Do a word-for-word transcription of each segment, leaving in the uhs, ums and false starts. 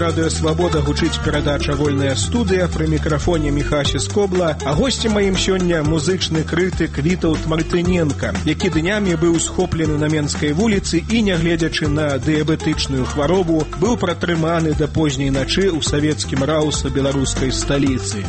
радыё «Свабода» гучыць перадача «Вольная студыя», пры мікрафоне Міхася Скобла, а госцем маім сёння музычны крытык Вітаўт Мартыненка, які днямі быў схоплены на Менскай вуліцы і, нягледзячы на дыябетычную хваробу, быў пратрыманы да позняй начы ў савецкім раусе беларускай сталіцы.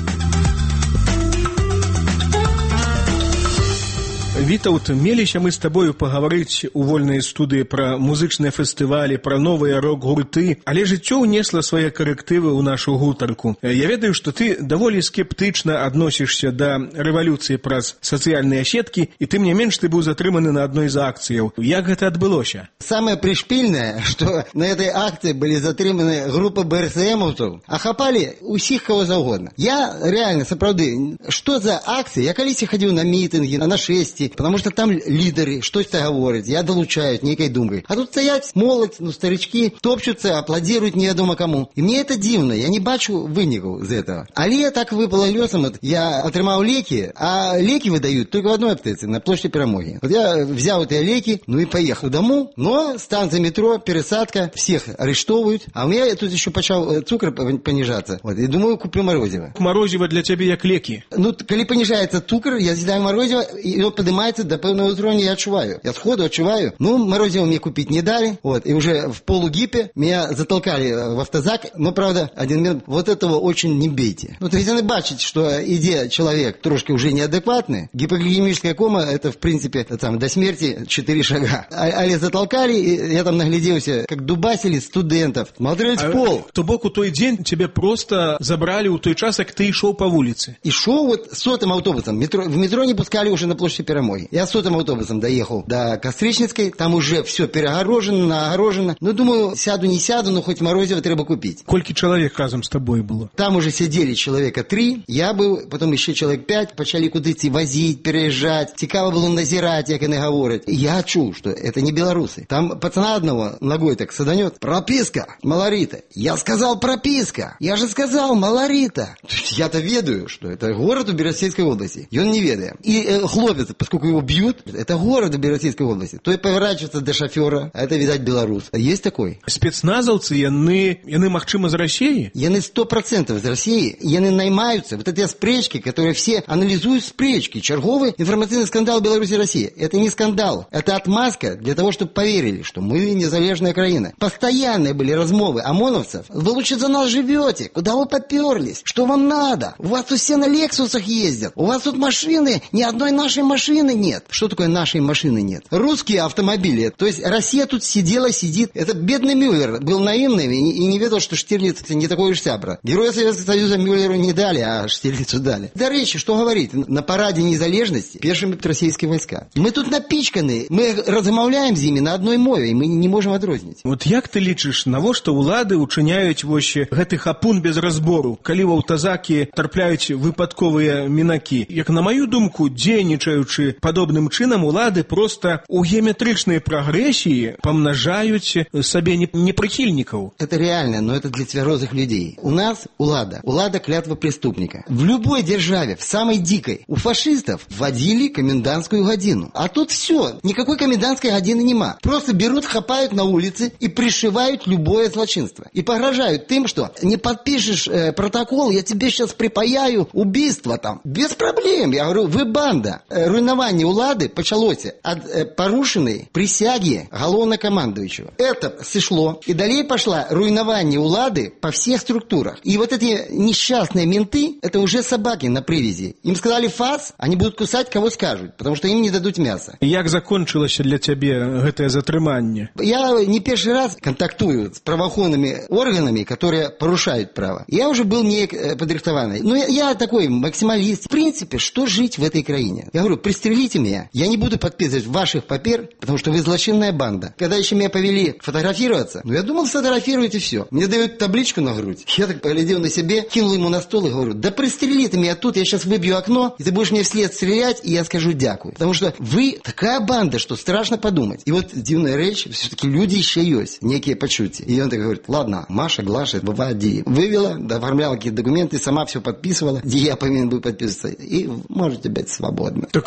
Вітаўт, меліся мы з табою пагаварыць у вольнай студыі пра музычныя фестывалі, пра новыя рок-гурты, але жыццё ўнесла свае карэктывы ў нашу гутарку. Я ведаю, што ты даволі скептычна адносішся да рэвалюцыі праз сацыяльныя сеткі, і тым не менш ты быў затрыманы на адной з акцыяў. Як гэта адбылося? Самое пришпильное, что на этой акции были затрыманы группа БРСМовцев, а хапали усіх кого заўгодна. Я реально, сапраўды, что за акции? Я калісьці хадзіў на мітынгі, на нашэсці, потому что там лидеры что-то говорят, я долучают некой думкой. А тут стоять молодь, ну старички, топчутся, аплодируют неведомо кому. И мне это дивно, я не бачу выников из этого. Але так выпало лесом, я атрымаў леки, а леки выдают только в одной аптеке, на площади Перамоги. Вот я взял эти леки, ну и поехал домой, но станция метро, пересадка, всех арестовывают, а у меня тут еще почал цукор понижаться. Вот, и думаю, куплю морозиво. Морозиво для тебя як леки? Ну, когда понижается цукор, я съедаю морозиво, и он поднимается до певного уровня, я отчуваю. Я сходу отчуваю. Ну, морозиво мне купить не дали. Вот, и уже в полугипе меня затолкали в автозак. Но, правда, один момент, вот этого очень не бейте. Ну, то есть, вы бачите, что иде человек трошки уже неадекватный. Гипогликемическая кома, это, в принципе, там, до смерти четыре шага. А, але затолкали, и я там нагляделся, как дубасили студентов. Смотреть в пол. То бок у той день тебе просто забрали у той час, как ты шел по улице. И шел вот сотым автобусом. Метро, в метро не пускали уже на площади Перамоги. Я сотым автобусом доехал до Костричницкой, там уже все перегорожено, нагорожено. Ну, думаю, сяду, не сяду, но хоть морозиво треба купить. Кольки человек разом с тобой было? Там уже сидели человека три, я был, потом еще человек пять, почали кудысь возить, переезжать. Цікаво было назирать, как они говорят. Я чул, что это не белорусы. Там пацана одного ногой так саданет. Прописка, Малорита. Я сказал прописка. Я же сказал Малорита. Я-то ведаю, что это город у Берестейской области. И он не ведает. И э, хлопец, поскольку его бьют, это город в Берестейской области, то и поворачивается до шофера, а это, видать, белорус. Есть такой? Спецназовцы, яны, яны магчыма из России? Яны сто процентов из России, яны наймаются. Вот эти спречки, которые все анализуют спречки. Черговый информационный скандал Беларуси и России. Это не скандал, это отмазка для того, чтобы поверили, что мы незалежная краина. Постоянные были размовы ОМОНовцев. Вы лучше за нас живете, куда вы поперлись, что вам надо? У вас тут все на Лексусах ездят, у вас тут машины, ни одной нашей машины нет. Что такое нашей машины нет? Русские автомобили. То есть Россия тут сидела, сидит. Это бедный Мюллер был наивным и, и не ведал, что Штирлиц не такой уж сябра. Героя Советского Союза Мюллеру не дали, а Штирлицу дали. До речи, что говорить? На параде незалежности пешими российские войска. Мы тут напичканы, мы размовляем с ними на одной мове, и мы не можем отрознить. Вот як ты лічыш, навошта улады учыняюць вось гэты хапун без разбору, калі ў аўтазакі трапляюць выпадковыя мінакі? Як на мою думку, дзейнічаючы падобным чынам, улады просто у геометрычнай прагрэсіі памнажаюць сабе непрыхільнікаў. Это реально, но это для тверозых людей. У нас улада. Улада клятва преступника. В любой державе, в самой дикой, у фашистов вводили комендантскую годину. А тут все, никакой комендантской годины нема. Просто берут, хапают на улице и пришивают любое злочинство. И погрожают тем, что не подпишешь э, протокол, я тебе сейчас припаяю убийство там. Без проблем. Я говорю, вы банда. Э, руйнование улады почалося от э, порушенной присяги головнокомандующего. Это сошло. И далее пошла руйнование улады по всех структурах. И вот эти несчастные менты, это уже собаки на привязи. Им сказали фас, они будут кусать, кого скажут, потому что им не дадут мяса. Як закончилось для тебя гэтае затрыманне? Я не первый раз контактую с правоохранными органами, которые порушают право. Я уже был не подрихтованный. Но я, я такой максималист. В принципе, что жить в этой краине? Я говорю, пристрелите меня. Я не буду подписывать ваших папер, потому что вы злочинная банда. Когда еще меня повели фотографироваться, ну я думал, сфотографируйте все. Мне дают табличку на грудь. Я так поглядел на себе, кинул ему на стол и говорю, да пристрели ты меня тут, я сейчас выбью окно, и ты будешь мне вслед стрелять, и я скажу дякую. Потому что вы такая банда, что страшно подумать. И вот дивная речь, все-таки люди еще есть, некие почути. И он так говорит, ладно, Маша, Глаша, Бавади вывела, оформляла какие-то документы, сама все подписывала, где я повинен был подписываться, и можете быть свободны. Так а что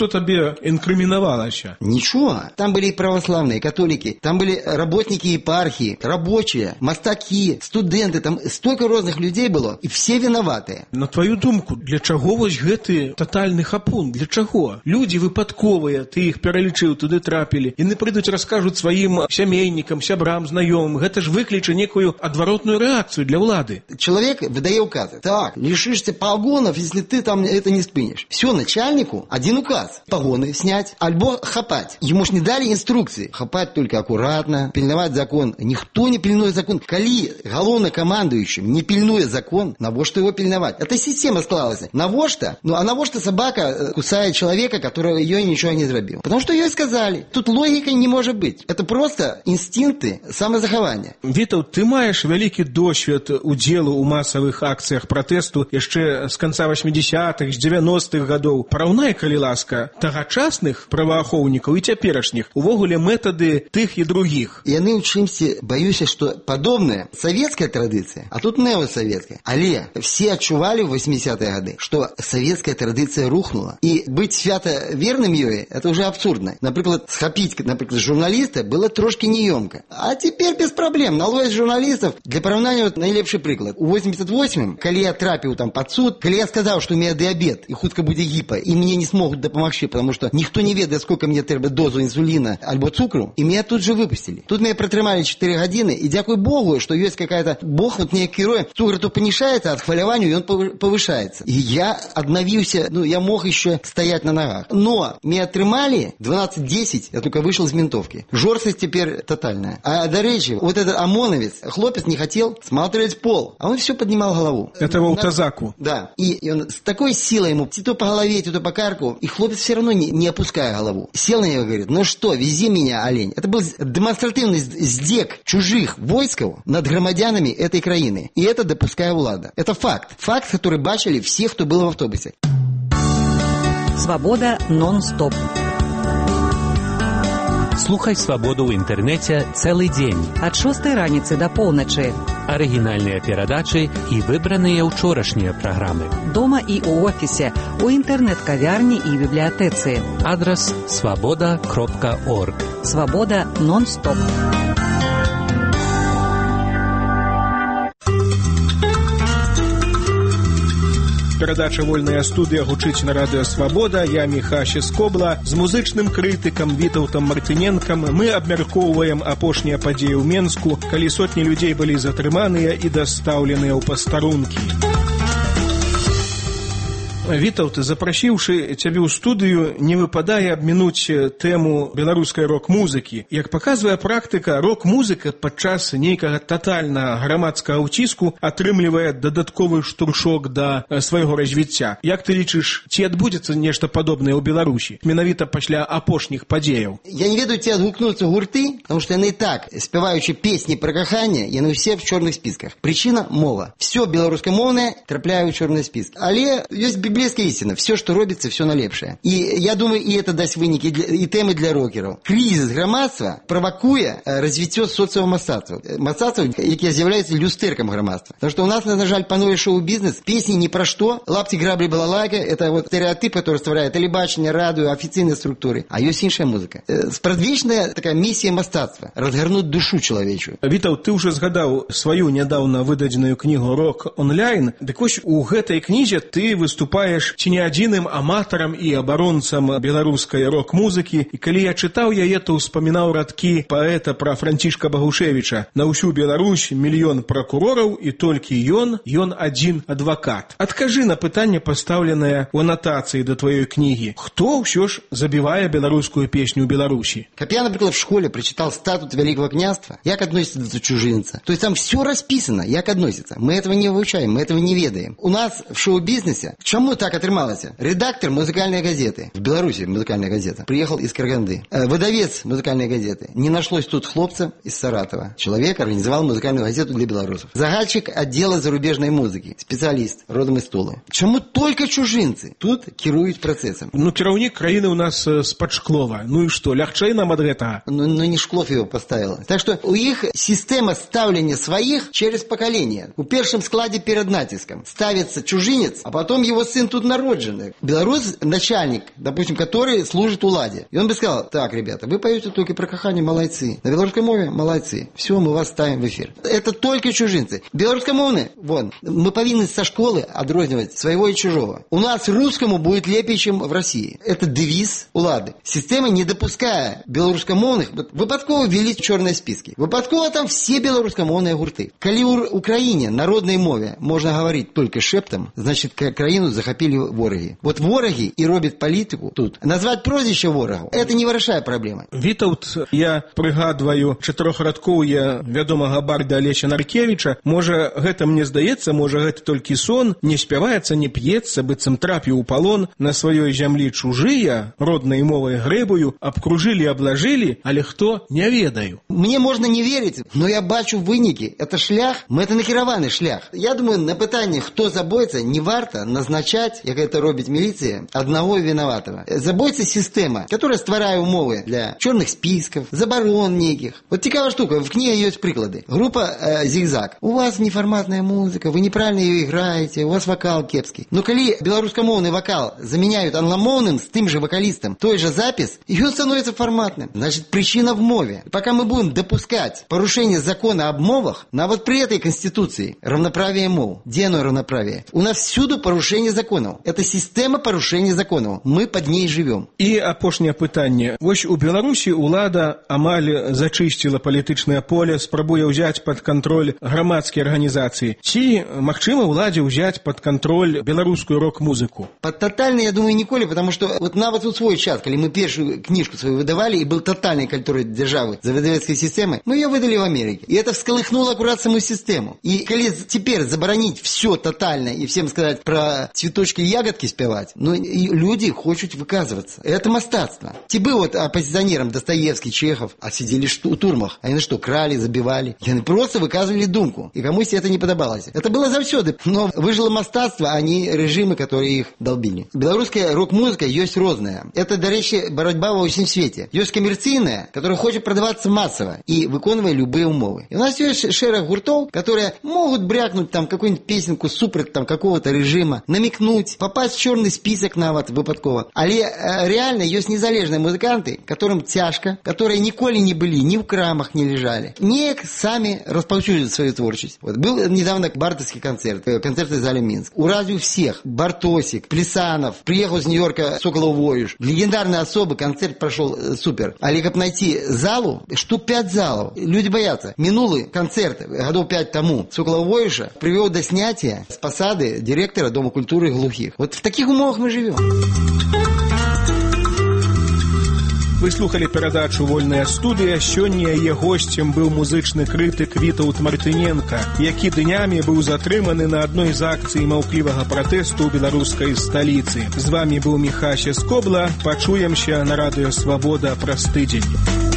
што табе інкрымінавалася? Ничего. Там были и православные, и католики, там были работники епархии, рабочие, мастаки, студенты, там столько разных людей было, и все виноватые. На твою думку, для чаго вось гэты тотальны хапун? Для чаго? Людзі выпадковыя, ты іх пералічыў, туды трапілі, яны прыйдуць, раскажуць сваім сямейнікам, сябрам, знаёмым. Гэта ж выкліча некую адваротную рэакцыю для ўлады. Человек выдает указы. Так, лишишься погонов, если ты там это не спынешь. Все, начальнику один указ. Погоны снять, альбо хапать. Ему ж не дали инструкции. Хапать только аккуратно, пильновать закон. Никто не пильнует закон. Коли главнокомандующим не пильнует закон, на во что его пильновать? Это система склалась. На во что? Ну, а на во что собака кусает человека, который ее ничего не сделал? Потому что ее сказали. Тут логика не может быть. Это просто инстинкты самозахования. Вітаў, ты маеш вялікі досвед удзелу ў масавых акцыях пратэсту яшчэ з канца восьмидесятых, з девяностых гадоў. Параўнай, калі ласка, тагачасных праваахоўнікаў і цяперашніх, увогуле метады тых і другіх. Яны ў чымсьці, баюся, што падобная савецкая традыцыя, а тут неосавецкая. Але все адчувалі ў восьмидесятые гады, што савецкая традыцыя рухнула. І быць свята верным ёй, это уже абсурдна. Напрыклад, схапіць, напрыклад, журналіста было трошки неёмка. А теперь без проблем. Наловіць журналістаў. Для параўнання вот, найлепшы прыклад. У восемьдесят восьмым, калі я трапіў там пад суд, калі я сказаў, што у меня диабет і хутка будзе гіпа, і мне не смогут дапамагчы, потому что ніхто не ведае, сколько мне трэба дозу инсулина альбо цукру, и меня тут же выпустили. Тут меня протрымали четыре гадзіны, и дякуй Богу, что есть какая-то... Бог вот мне герой. Цукр то понижается, от хваляванию, и он повышается. И я обновился, ну, я мог еще стоять на ногах. Но меня отрымали двенадцать десять, я только вышел из ментовки. Жорстокость теперь тотальная. А до речи, вот этот ОМОНовец, хлопец не хотел смотреть пол, а он все поднимал голову. Это в Алтазаку. Да. И, и он с такой силой ему, то по голове, то по карку, и хлопец все равно не, не опуская голову. Сел на него и говорит: ну что, вези меня, олень. Это был демонстративный сдек чужих войсков над громадянами этой краины. И это допуская влада. Это факт. Факт, который бачили все, кто был в автобусе. Свобода нон-стоп. Слухай «Свабоду» ў інтэрнэце цэлы дзень. Ад шостай раніцы да поўначы. Арыгінальныя перадачы і выбраныя ўчорашнія праграмы. Дома і ў офісе, у інтэрнэт-кавярні і бібліятэцы. Адрас свабода кропка орг. Свабода нон-стоп. Перадача «Вольная студыя» гучыць на радыё «Свабода». Я Міхася Скобла. З музычным крытыкам Вітаўтам Мартыненкам мы абмяркоўваем апошнія падзеі ў Менску, калі сотні людзей былі затрыманыя і дастаўленыя ў пастарункі. Вітаўт, запрасіўшы цябе ў студыю, не выпадае абмінуць тэму беларускай рок-музыкі. Як паказвае практыка, рок-музыка падчас нейкага татальна грамадскага ўціску атрымлівае дадатковы штуршок да свайго развіцця. Як ты лічыш, ці адбудзецца нешта падобнае ў Беларусі, менавіта пасля апошніх падзеяў? Я не ведаю, ці адгукнуцца гурты, потому что яны і так, спяваючы песні пра каханне, яны ўсе в чорных спісках. Прычына — мова. Все беларускамоўнае трапляе ў чорны спіск. Але ёсць библейская истина. Все, что робится, все налепшее. И я думаю, и это даст выники, и темы для рокеров. Кризис громадства провокуя развитие социомасацтва. Масацтва, які з'являються люстерком громадства. Потому что у нас, на жаль, панує шоу-бизнес. Песни ни про что. Лапти, грабли, балалайка. Это вот стереотип, который створяет телебачення, радио, официальные структуры. А есть іншая музыка. Спрадвечная такая миссия мастацтва. Разгорнуть душу человечую. Вітаў, ты уже згадаў свою нядаўна выдадзеную книгу «Рок онлайн». Дык вось у гэтай кнізе ты выступаешь ці не адзіным аматарам і абаронцам беларускай рок-музыкі. І калі я чытаў яе, то ўспамінаў радкі паэта пра Францішка Багушевіча: «На ўсю Беларусь мільён пракурораў, і толькі ён, ён адзін адвакат». Адкажы на пытанне, пастаўленае ў анатацыі да тваёй кнігі. Хто ўсё ж забівае беларускую песню ў Беларусі? Как я, например, в школе прочитал статут Великого княжества, як относится до чужинца. То есть там все расписано, як относится. Мы этого не выучаем, мы этого не ведаем. У нас в шоу-бизнесе, к чему так отрымалось? Редактор музыкальной газеты, в Беларуси музыкальная газета, приехал из Караганды. Выдавец музыкальной газеты. Не нашлось тут хлопца из Саратова. Человек организовал музыкальную газету для белорусов. Загадчик отдела зарубежной музыки. Специалист, родом из Тулы. Чему только чужинцы тут кируют процессом? Ну, кіраўнік краіны у нас з-пад Шклова. Ну и что, лягчэй нам ад гэтага? Ну, ну не Шклов его поставил. Так что у их система ставления своих через поколение. У первом складе перед натиском ставится чужинец, а потом его сын сын тут народженный. Белорус, начальник, допустим, который служит уладе. И он бы сказал: так, ребята, вы поете только про кахание, молодцы. На белорусской мове молодцы. Все, мы вас ставим в эфир. Это только чужинцы. Белорусскомовные, вон, мы повинны со школы отрознивать своего и чужого. У нас русскому будет лепее, чем в России. Это девиз улады. Система, не допуская белорусскомовных, выпадково ввели черные списки. Выпадково там все белорусскомовные гурты. Коли у Украине народной мове можно говорить только шептом, значит, краину захопили вороги. Вот вороги и робят политику тут. Назвать прозвище ворогу — это не вырашае проблемы. Вітаўт, я прыгадваю чатырохрадкоўе вядомага барда Алеся Наркевіча. Можа, гэта мне здаецца, можа, гэта толькі сон, не спяваецца, не п'ецца, быццам трапіў у палон, на сваёй зямлі чужыя, роднай мовай грэбую, абкружылі, аблажылі, але хто, не ведаю. Мне можна не верыць, но я бачу вынікі. Это шлях, мэтанакіраваны шлях. Я думаю, на пытанне, хто забойца, не варта назначаць, як это робіць міліцыя, аднаго вінаватага. Забойца сістэма, которая стварае умовы для чорных спіскаў, забарон нейкіх. Вот цікавая штука, в кніге ёсць прыклады. Группа э, «Зигзаг». У вас неформатная музыка, вы неправильно ее играете, у вас вокал кепский. Но коли белорусскомовный вокал заменяют англомовным с тем же вокалистом, той же запись, и он становится форматным. Значит, причина в мове. Пока мы будем допускать порушение закона об мовах, на вот при этой конституции равноправие мов, где оно равноправие? У нас всюду порушение законов. Это система порушения законов. Мы под ней живем. И апошняе пытанне. Вось у Беларусі улада амаль зачысціла палітычнае поле, спрабуе ўзяць пад кантроль грамадскія арганізацыі. Ці магчыма уладзе ўзяць пад кантроль беларускую рок-музыку? Под тотальный, я думаю, ніколі, потому что вот нават у свой час, калі мы першую книжку свою выдавали, и был тотальный контроль державы за выдавецкой системой, мы ее выдали в Америке. И это всколыхнуло аккурат саму систему. И коли теперь заборонить все тотально и всем сказать про цветочки и ягодки спевать, ну и люди хочут выказываться. Это мастатство. Тебе вот оппозиционерам Достоевский, Чехов, а сидели у турмах. Они что, крали, забивали? Они просто выказывали думку. И кому это не подобалось. Это было завсёды. Но выжило мастатство, а не режимы, которые их долбили. Белорусская рок-музыка есть розная. Это, до речи, борьба во всем свете. Есть коммерцийная, которая хочет продаваться массово и выконывая любые умовы. И у нас есть шерох гуртов, которые могут брякнуть там какую-нибудь песенку супер там какого-то режима, намекнуть, попасть в черный список нават выпадково. Але э, реально есть незалежные музыканты, которым тяжко, которые николи не были ни в крамах не лежали. Не сами распаўсюдзяць свою творчесть. Вот был недавно бартовский концерт, концерт в зале Минск. У разве всех Бартосик, Плесанов, приехал с Нью-Йорка Соколов Воюш. Легендарные особы, концерт прошел э, супер. Але как найти залу, штук пять залов. Люди боятся. Минулый концерт, годов пять тому, Соколов Воюша привел до снятия с посады директора Дома культуры глухих. Вот в таких умовах мы живем. Вы слухали перадачу «Вольная студыя». Сёння яе госцем быў музычны крытык Вітаўт Мартыненка, які днямі быў затрыманы на адной з акцый маўклівага пратэсту ў беларускай сталіцы. З вамі быў Міхася Скобла. Пачуемся на радыё «Свабода» праз тыдзень.